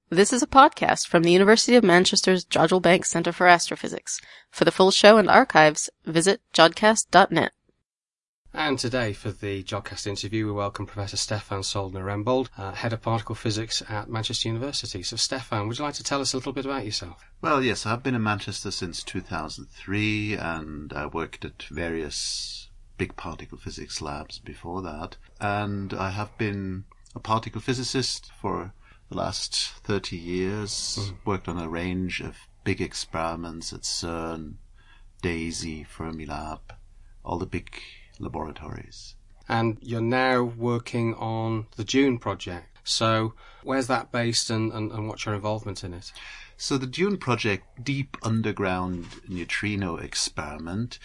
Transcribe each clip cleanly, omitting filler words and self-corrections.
This is a podcast from the University of Manchester's Jodrell Bank Centre for Astrophysics. For the full show and archives, visit jodcast.net. And today, for the Jodcast interview, we welcome Professor Stefan Soldner-Rembold, Head of Particle Physics at Manchester University. So, Stefan, would you like to tell us a little bit about yourself? Well, yes, I've been in Manchester since 2003, and I worked at various big particle physics labs before that. And I have been a particle physicist for the last 30 years, worked on a range of big experiments at CERN, DAISY, Fermilab, all the big laboratories. And you're now working on the DUNE project. So where's that based and what's your involvement in it? So the DUNE project, Deep Underground Neutrino Experiment,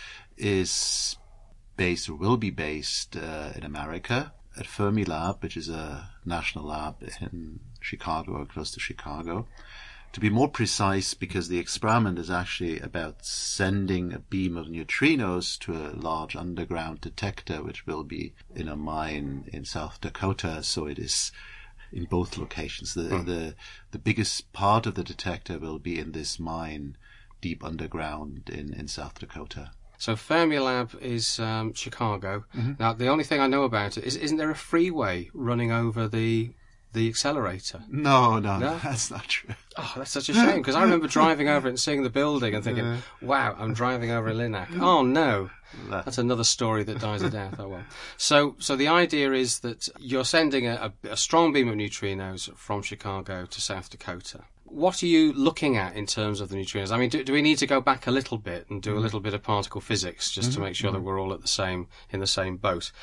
is based or will be based in America at Fermilab, which is a national lab in Chicago or close to Chicago. To be more precise, because the experiment is actually about sending a beam of neutrinos to a large underground detector, which will be in a mine in South Dakota. So it is in both locations. The biggest part of the detector will be in this mine, deep underground in South Dakota. So Fermilab is Chicago. Mm-hmm. Now, the only thing I know about it is, isn't there a freeway running over the accelerator? No, that's not true. Oh, that's such a shame, because I remember driving over it and seeing the building and thinking, wow, I'm driving over a LINAC. Oh, no. That's another story that dies a death. Oh, well. So the idea is that you're sending a strong beam of neutrinos from Chicago to South Dakota. What are you looking at in terms of the neutrinos? I mean, do we need to go back a little bit and do a little bit of particle physics just to make sure that we're all in the same boat?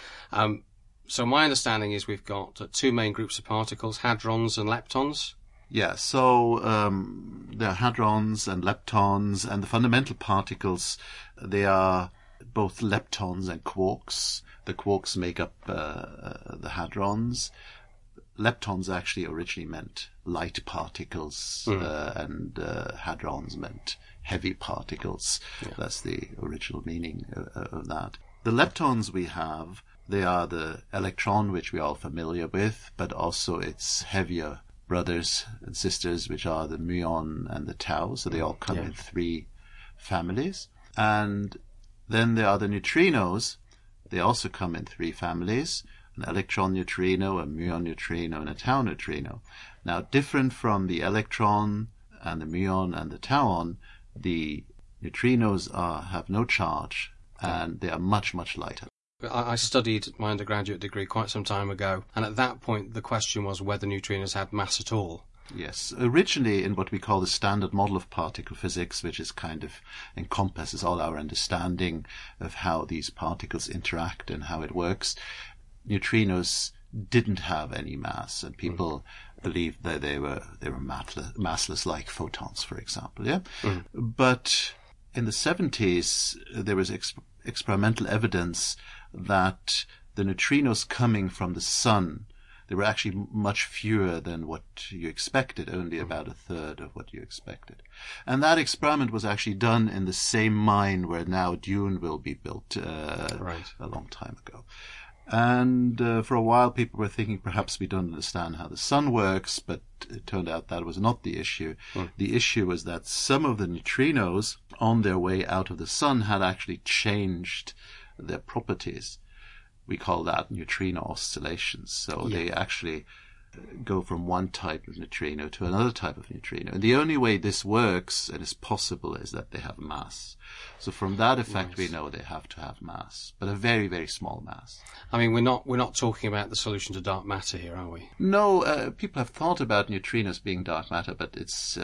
So my understanding is we've got two main groups of particles, hadrons and leptons. Yeah, so there are hadrons and leptons, and the fundamental particles, they are both leptons and quarks. The quarks make up the hadrons. Leptons actually originally meant light particles, and hadrons meant heavy particles. Yeah. That's the original meaning of that. The leptons we have, they are the electron, which we're all familiar with, but also its heavier brothers and sisters, which are the muon and the tau. So they all come in three families. And then there are the neutrinos. They also come in three families: an electron neutrino, a muon neutrino, and a tau neutrino. Now, different from the electron and the muon and the tauon, the neutrinos have no charge, and they are much, much lighter. I studied my undergraduate degree quite some time ago, and at that point the question was whether neutrinos had mass at all. Yes. Originally, in what we call the standard model of particle physics, which is kind of encompasses all our understanding of how these particles interact and how it works, neutrinos didn't have any mass, and people believed that they were massless, like photons, for example. Yeah. But in the 70s, there was experimental evidence that the neutrinos coming from the sun, they were actually much fewer than what you expected, only about a third of what you expected. And that experiment was actually done in the same mine where now DUNE will be built a long time ago. And for a while people were thinking perhaps we don't understand how the sun works, but it turned out that was not the issue. The issue was that some of the neutrinos on their way out of the sun had actually changed their properties. We call that neutrino oscillations. So they actually go from one type of neutrino to another type of neutrino. And the only way this works and is possible is that they have mass. So from that effect, we know they have to have mass, but a very, very small mass. I mean, we're not talking about the solution to dark matter here, are we? No, people have thought about neutrinos being dark matter, but it's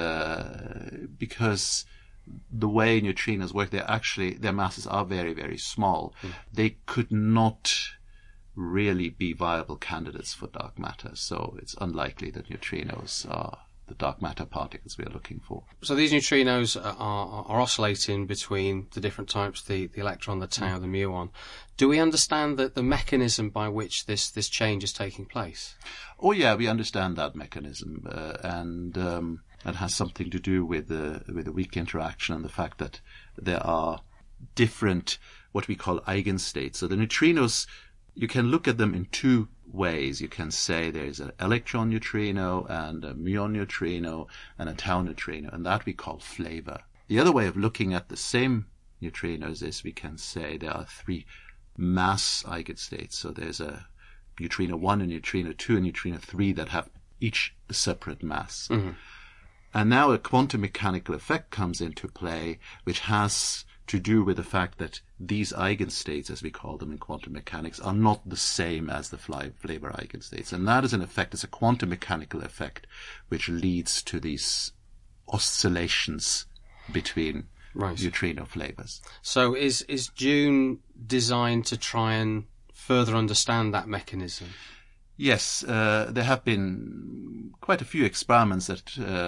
because the way neutrinos work, their masses are very, very small. They could not really be viable candidates for dark matter, so it's unlikely that neutrinos are the dark matter particles we are looking for. So these neutrinos are oscillating between the different types, the electron, the tau, the muon. Do we understand the mechanism by which this change is taking place? Oh yeah, we understand that mechanism, and that has something to do with the weak interaction and the fact that there are different what we call eigenstates. So the neutrinos you can look at them in two ways. You can say there's an electron neutrino and a muon neutrino and a tau neutrino, and that we call flavor. The other way of looking at the same neutrinos is we can say there are three mass eigenstates. So there's a neutrino 1, a neutrino 2, and neutrino 3 that have each a separate mass. Mm-hmm. And now a quantum mechanical effect comes into play, which has to do with the fact that these eigenstates, as we call them in quantum mechanics, are not the same as the flavor eigenstates. And that is an effect, it's a quantum mechanical effect, which leads to these oscillations between neutrino flavors. So is Dune designed to try and further understand that mechanism? Yes, there have been quite a few experiments that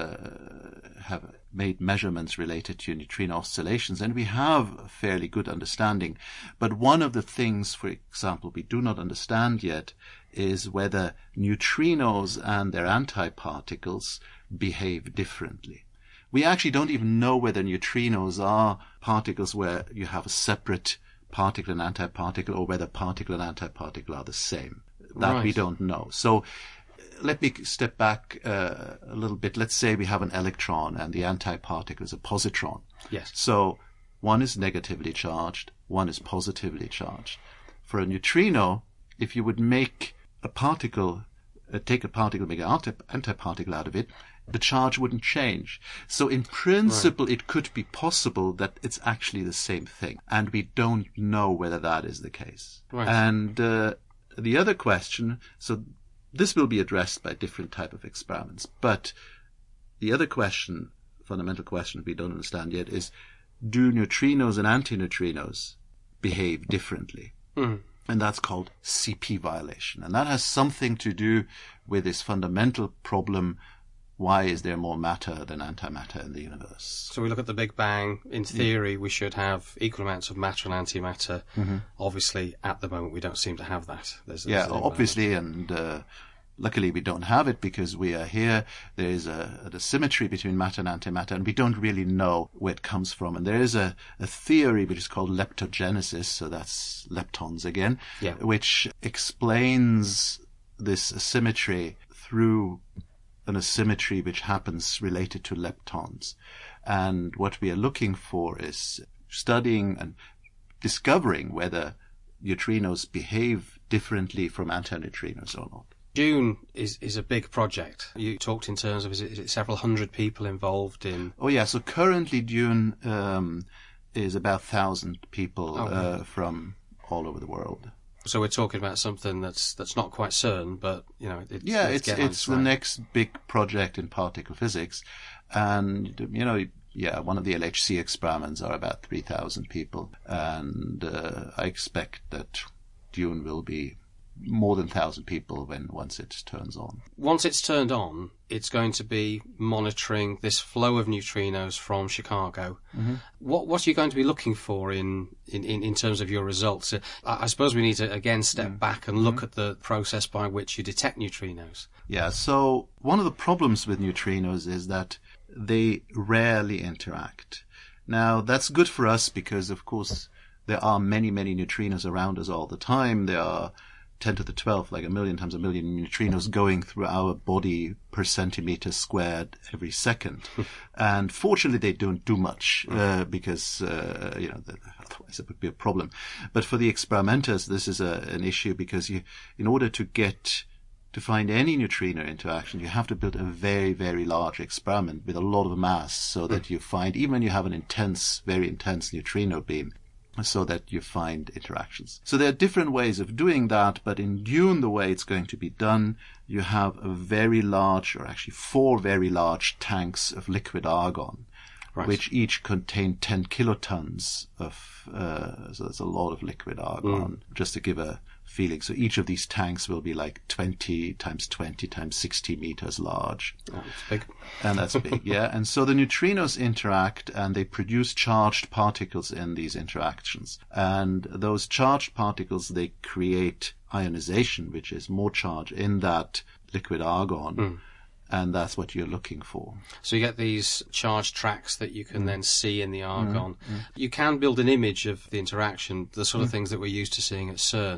have made measurements related to neutrino oscillations, and we have a fairly good understanding. But one of the things, for example, we do not understand yet is whether neutrinos and their antiparticles behave differently. We actually don't even know whether neutrinos are particles where you have a separate particle and antiparticle, or whether particle and antiparticle are the same. That we don't know. So let me step back a little bit. Let's say we have an electron and the antiparticle is a positron. Yes. So one is negatively charged, one is positively charged. For a neutrino, if you would make a particle, take a particle, make an antiparticle out of it, the charge wouldn't change. So in principle, it could be possible that it's actually the same thing. And we don't know whether that is the case. Right. And the other question, so this will be addressed by different type of experiments, but the other question, fundamental question we don't understand yet, is do neutrinos and antineutrinos behave differently? Mm. And that's called CP violation. And that has something to do with this fundamental problem: why is there more matter than antimatter in the universe? So we look at the Big Bang. In theory, we should have equal amounts of matter and antimatter. Mm-hmm. Obviously, at the moment, we don't seem to have that. There's obviously, and luckily we don't have it because we are here. There is a symmetry between matter and antimatter, and we don't really know where it comes from. And there is a theory which is called leptogenesis, so that's leptons again, which explains this asymmetry through an asymmetry which happens related to leptons. And what we are looking for is studying and discovering whether neutrinos behave differently from antineutrinos or not. Dune is a big project. You talked in terms of, is it several hundred people involved in? Oh yeah, so currently Dune is about 1,000 people from all over the world. So we're talking about something that's not quite CERN, but it's the next big project in particle physics, and one of the LHC experiments are about 3,000 people, and I expect that Dune will be more than 1,000 people once it turns on. Once it's turned on, it's going to be monitoring this flow of neutrinos from Chicago. Mm-hmm. What are you going to be looking for in terms of your results? I suppose we need to again step back and look at the process by which you detect neutrinos. Yeah, so one of the problems with neutrinos is that they rarely interact. Now, that's good for us because, of course, there are many, many neutrinos around us all the time. There are 10 to the 12, like 1,000,000 times 1,000,000 neutrinos going through our body per centimeter squared every second. And fortunately, they don't do much, because, otherwise it would be a problem. But for the experimenters, this is an issue because in order to find any neutrino interaction, you have to build a very, very large experiment with a lot of mass so that you find, even when you have an very intense neutrino beam, so that you find interactions. So there are different ways of doing that, but in Dune, the way it's going to be done, you have a very large, or actually 4 very large tanks of liquid argon, which each contain 10 kilotons of, so that's a lot of liquid argon, just to give a feeling. So each of these tanks will be like 20 times 20 times 60 meters large. Oh, that's big. And that's big, yeah. And so the neutrinos interact and they produce charged particles in these interactions. And those charged particles, they create ionization, which is more charge in that liquid argon. And that's what you're looking for. So you get these charged tracks that you can then see in the argon. You can build an image of the interaction, the sort of things that we're used to seeing at CERN.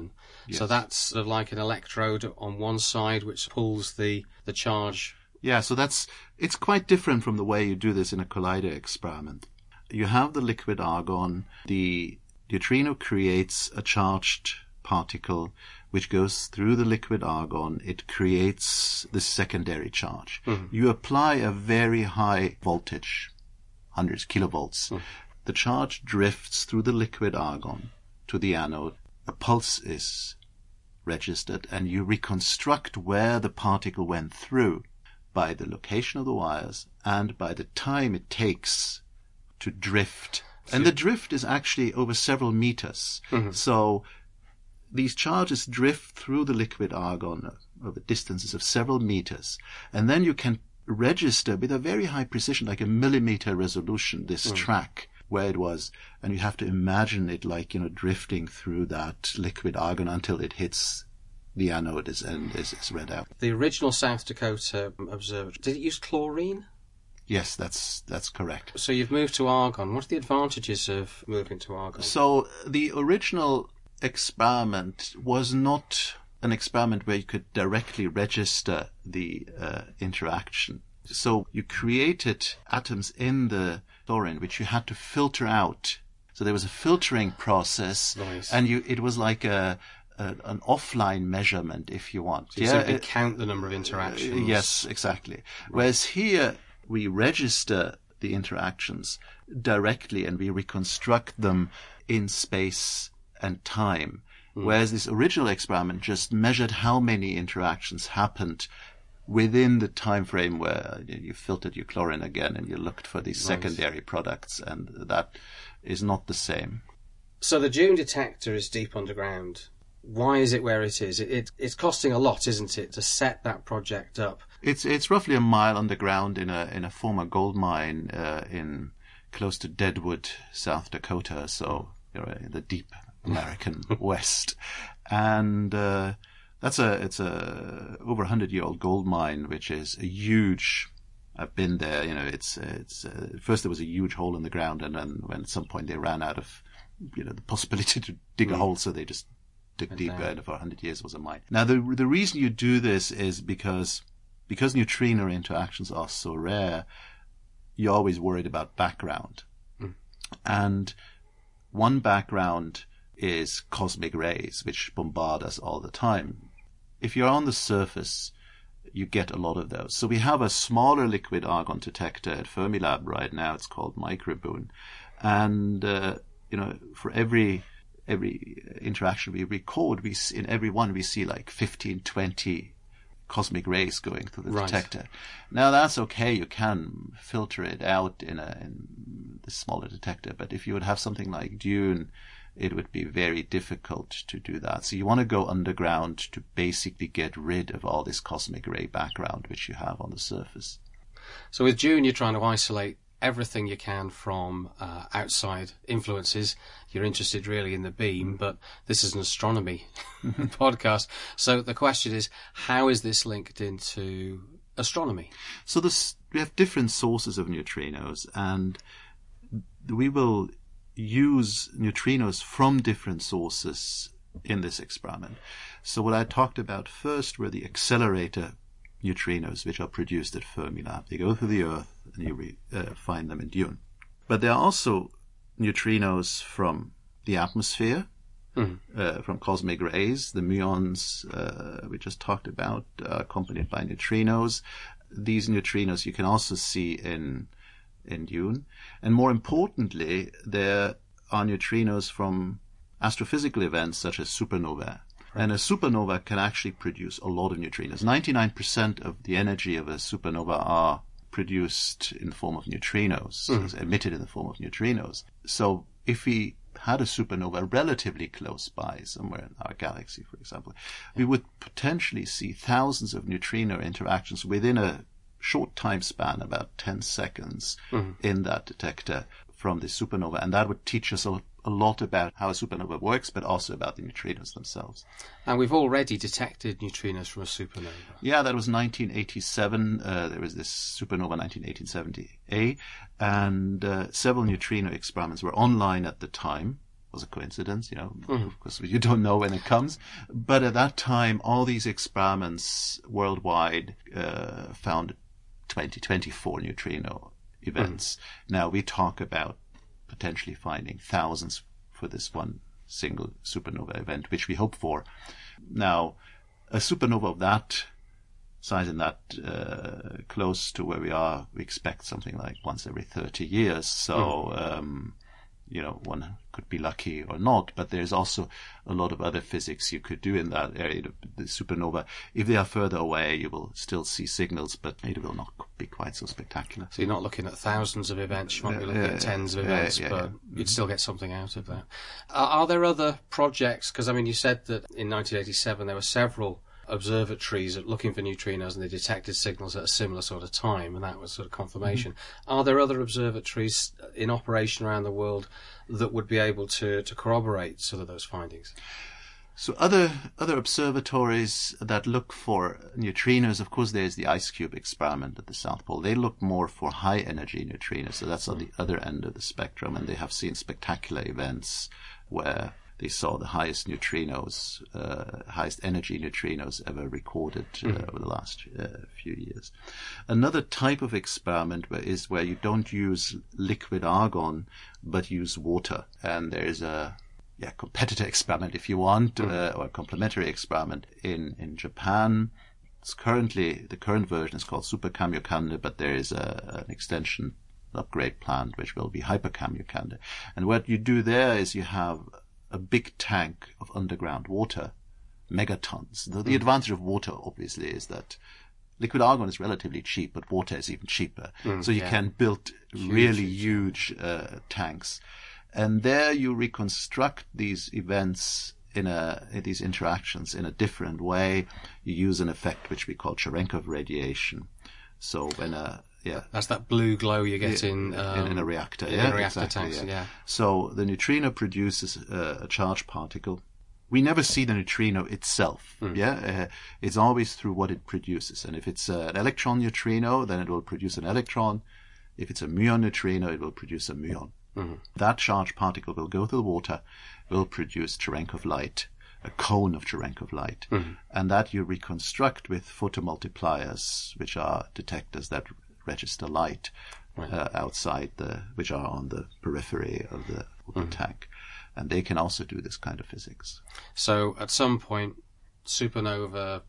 So that's sort of like an electrode on one side which pulls the charge. Yeah, so it's quite different from the way you do this in a collider experiment. You have the liquid argon, the neutrino creates a charged particle which goes through the liquid argon. It creates the secondary charge. Mm-hmm. You apply a very high voltage, hundreds kilovolts. Mm. The charge drifts through the liquid argon to the anode. A pulse is registered, and you reconstruct where the particle went through by the location of the wires and by the time it takes to drift. And the drift is actually over several meters. Mm-hmm. So these charges drift through the liquid argon over distances of several meters. And then you can register with a very high precision, like a millimeter resolution, this track where it was. And you have to imagine it like, drifting through that liquid argon until it hits the anode and is read out. The original South Dakota observatory, did it use chlorine? Yes, that's correct. So you've moved to argon. What are the advantages of moving to argon? So the original experiment was not an experiment where you could directly register the interaction. So you created atoms in the chlorine which you had to filter out. So there was a filtering process. Nice. And it was like an offline measurement, if you want. So you simply count the number of interactions. Yes, exactly. Right. Whereas here we register the interactions directly and we reconstruct them in space and time. Whereas this original experiment just measured how many interactions happened within the time frame where you filtered your chlorine again and you looked for these secondary products, and that is not the same. So the Dune detector is deep underground. Why is it where it is? It's costing a lot, isn't it, to set that project up? It's roughly a mile underground in a former gold mine in close to Deadwood, South Dakota. So in the deep American West, and it's a over 100-year-old gold mine, which is a huge. I've been there. It's first there was a huge hole in the ground, and then when at some point they ran out of the possibility to dig a hole, so they just dug deeper, and for 100 years it was a mine. Now the reason you do this is because neutrino interactions are so rare, you're always worried about background, and one background is cosmic rays, which bombard us all the time. If you're on the surface, you get a lot of those. So we have a smaller liquid argon detector at Fermilab right now. It's called Microboon. And, for every interaction we record, in every one we see like 15, 20 cosmic rays going through the detector. Now that's okay. You can filter it out in the smaller detector. But if you would have something like Dune, it would be very difficult to do that. So you want to go underground to basically get rid of all this cosmic ray background which you have on the surface. So with Dune, you're trying to isolate everything you can from outside influences. You're interested really in the beam, but this is an astronomy podcast. So the question is, how is this linked into astronomy? So we have different sources of neutrinos, and we will use neutrinos from different sources in this experiment. So what I talked about first were the accelerator neutrinos, which are produced at Fermilab. They go through the Earth, and you find them in Dune. But there are also neutrinos from the atmosphere, from cosmic rays. The muons we just talked about are accompanied by neutrinos. These neutrinos you can also see in Dune. And more importantly, there are neutrinos from astrophysical events such as supernovae. And a supernova can actually produce a lot of neutrinos. 99% of the energy of a supernova are produced in the form of neutrinos, emitted in the form of neutrinos. So if we had a supernova relatively close by, somewhere in our galaxy, for example, we would potentially see thousands of neutrino interactions within a short time span, about 10 seconds, in that detector from the supernova. And that would teach us a lot about how a supernova works, but also about the neutrinos themselves. And we've already detected neutrinos from a supernova. Yeah, that was 1987. There was this supernova 1970A, and several neutrino experiments were online at the time. was a coincidence, because you don't know when it comes. But at that time, all these experiments worldwide found 24 neutrino events. Now we talk about potentially finding thousands for this one single supernova event, which we hope for. Now, a supernova of that size and that close to where we are, we expect something like once every 30 years. So, one could be lucky or not, but there's also a lot of other physics you could do in that area. The supernova, if they are further away, you will still see signals, but it will not be quite so spectacular. So you're not looking at thousands of events, you might be looking at tens of events, but you'd still get something out of that. Are there other projects? Because, you said that in 1987 there were several observatories looking for neutrinos and they detected signals at a similar sort of time, and that was sort of confirmation. Are there other observatories in operation around the world that would be able to corroborate sort of those findings? So other observatories that look for neutrinos, of course, there's the IceCube experiment at the South Pole. They look more for high energy neutrinos, so that's on the other end of the spectrum, and they have seen spectacular events where they saw the highest neutrinos, highest energy neutrinos ever recorded over the last few years. Another type of experiment is where you don't use liquid argon, but use water. And there is a competitor experiment, if you want, or a complementary experiment in Japan. It's the current version is called Super Kamiokande, but there is an extension upgrade planned, which will be Hyper Kamiokande. And what you do there is you have a big tank of underground water, megatons. The advantage of water, obviously, is that liquid argon is relatively cheap, but water is even cheaper. So you can build really huge tanks. And there you reconstruct these events these interactions in a different way. You use an effect which we call Cherenkov radiation. So when that's that blue glow you get in a reactor. In reactor tanks. So the neutrino produces a charged particle. We never see the neutrino itself. It's always through what it produces. And if it's an electron neutrino, then it will produce an electron. If it's a muon neutrino, it will produce a muon. That charged particle will go to the water, will produce Cherenkov light, a cone of Cherenkov light, and that you reconstruct with photomultipliers, which are detectors that register light outside which are on the periphery of the tank, and they can also do this kind of physics. So at some point, supernova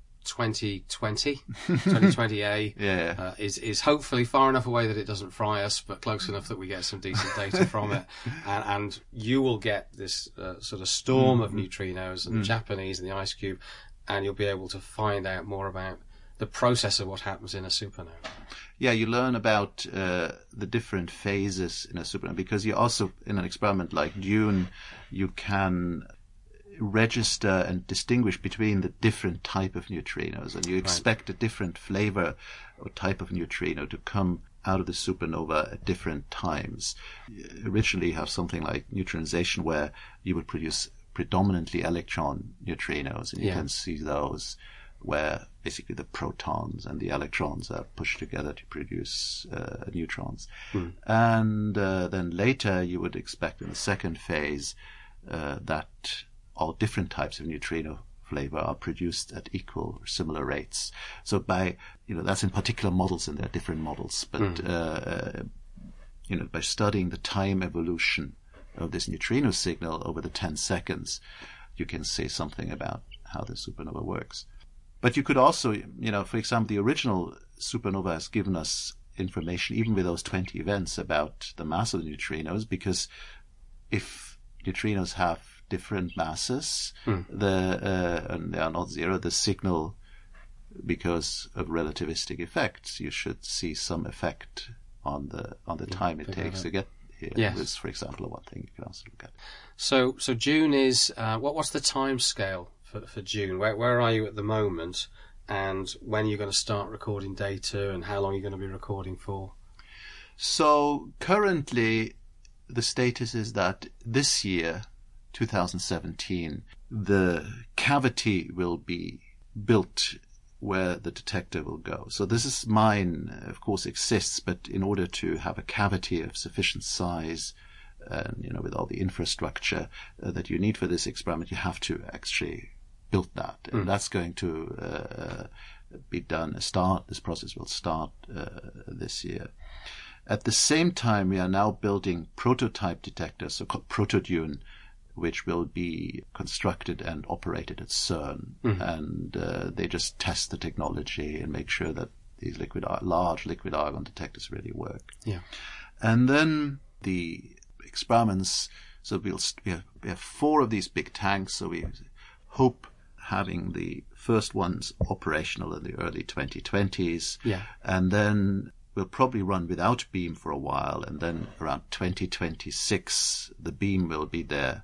2020A is hopefully far enough away that it doesn't fry us, but close enough that we get some decent data from it, and you will get this sort of storm of neutrinos and the Japanese and the IceCube, and you'll be able to find out more about the process of what happens in a supernova. Yeah, you learn about the different phases in a supernova, because you also, in an experiment like DUNE, you can register and distinguish between the different type of neutrinos, and you expect a different flavor or type of neutrino to come out of the supernova at different times. Originally, you have something like neutronization, where you would produce predominantly electron neutrinos, and you can see those where basically the protons and the electrons are pushed together to produce neutrons. And then later you would expect in the second phase that all different types of neutrino flavor are produced at equal or similar rates. So that's in particular models, and there are different models, but by studying the time evolution of this neutrino signal over the 10 seconds, you can say something about how the supernova works. But you could also, for example, the original supernova has given us information, even with those 20 events, about the mass of the neutrinos, because if neutrinos have different masses, and they are not zero, the signal, because of relativistic effects, you should see some effect on the time it takes to get here. Yes. This, for example, one thing you can also look at. So DUNE is what's the time scale for DUNE? Where are you at the moment, and when are you going to start recording data, and how long are you going to be recording for? So currently, the status is that this year, 2017, the cavity will be built where the detector will go. So this is mine, of course, exists, but in order to have a cavity of sufficient size and with all the infrastructure that you need for this experiment, you have to actually build that, and that's going to be done. This process will start this year. At the same time, we are now building prototype detectors, so-called Protodune, which will be constructed and operated at CERN, and they just test the technology and make sure that these large liquid argon detectors really work. Yeah. And then the experiments, so we have 4 of these big tanks, so we hope having the first ones operational in the early 2020s. Yeah. And then we'll probably run without beam for a while, and then around 2026 the beam will be there,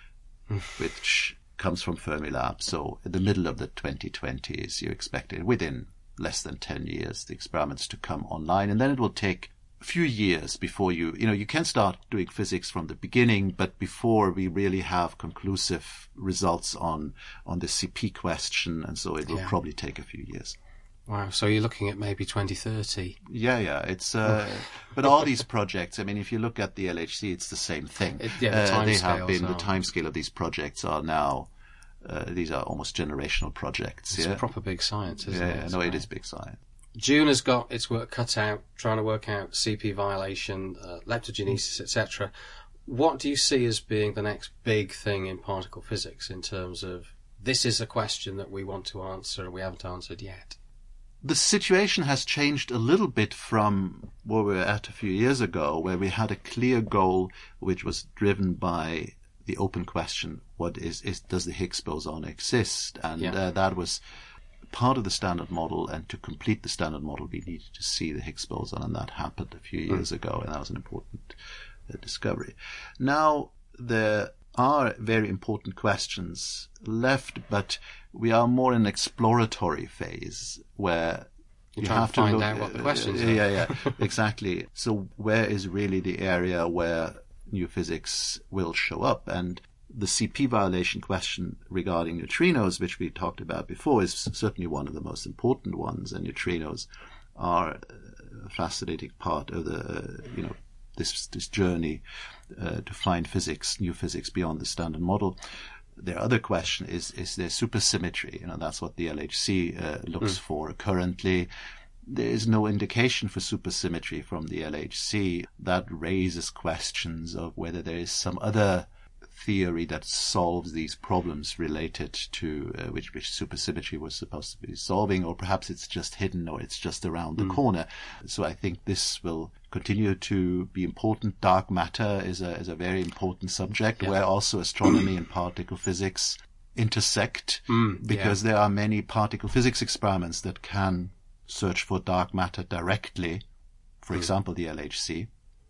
which comes from Fermilab. So in the middle of the 2020s, you expect it within less than 10 years, the experiments to come online. And then it will take a few years before you can start doing physics from the beginning, but before we really have conclusive results on the CP question. And so it will probably take a few years. Wow. So you're looking at maybe 2030. Yeah. It's, but all these projects, I mean, if you look at the LHC, it's the same thing. The timescale of these projects are now, these are almost generational projects. It's proper big science, isn't it? No, it is big science. June has got its work cut out, trying to work out CP violation, leptogenesis, etc. What do you see as being the next big thing in particle physics in terms of this is a question that we want to answer and we haven't answered yet? The situation has changed a little bit from where we were at a few years ago, where we had a clear goal which was driven by the open question, does the Higgs boson exist? And that was part of the Standard Model, and to complete the Standard Model we needed to see the Higgs boson, and that happened a few years ago, and that was an important discovery. Now there are very important questions left, but we are more in an exploratory phase where you have to find out what the questions are. Yeah, exactly. So where is really the area where new physics will show up? And the CP violation question regarding neutrinos, which we talked about before, is certainly one of the most important ones, and neutrinos are a fascinating part of the this journey to find new physics beyond the Standard Model. The other question is there supersymmetry? That's what the LHC looks for currently. There is no indication for supersymmetry from the LHC. That raises questions of whether there is some other theory that solves these problems related to which supersymmetry was supposed to be solving, or perhaps it's just hidden, or it's just around the corner. So I think this will continue to be important. Dark matter is a very important subject where also astronomy and particle physics intersect, because there are many particle physics experiments that can search for dark matter directly, for example the LHC,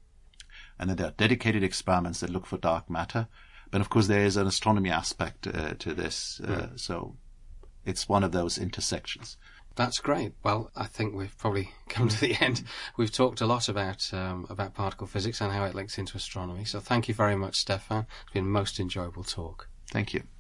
and then there are dedicated experiments that look for dark matter. But of course there is an astronomy aspect to this, so it's one of those intersections. That's great. Well, I think we've probably come to the end. We've talked a lot about particle physics and how it links into astronomy. So thank you very much, Stefan. It's been a most enjoyable talk. Thank you.